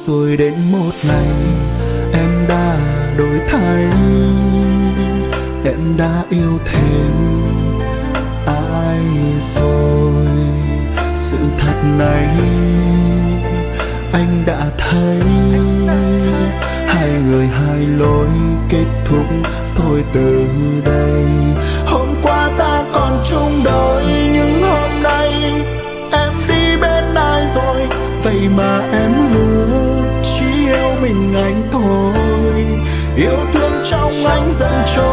Rồi đến một ngày em đã đổi thay, em đã yêu thêm ai rồi. Sự thật này anh đã thấy, hai người hai lối kết thúc thôi từ đây. Hôm qua ta còn chung đôi, nhưng hôm nay em đi bên ai rồi? Vậy mà em hứa chỉ yêu mình anh thôi. Yêu thương trong anh dần trôi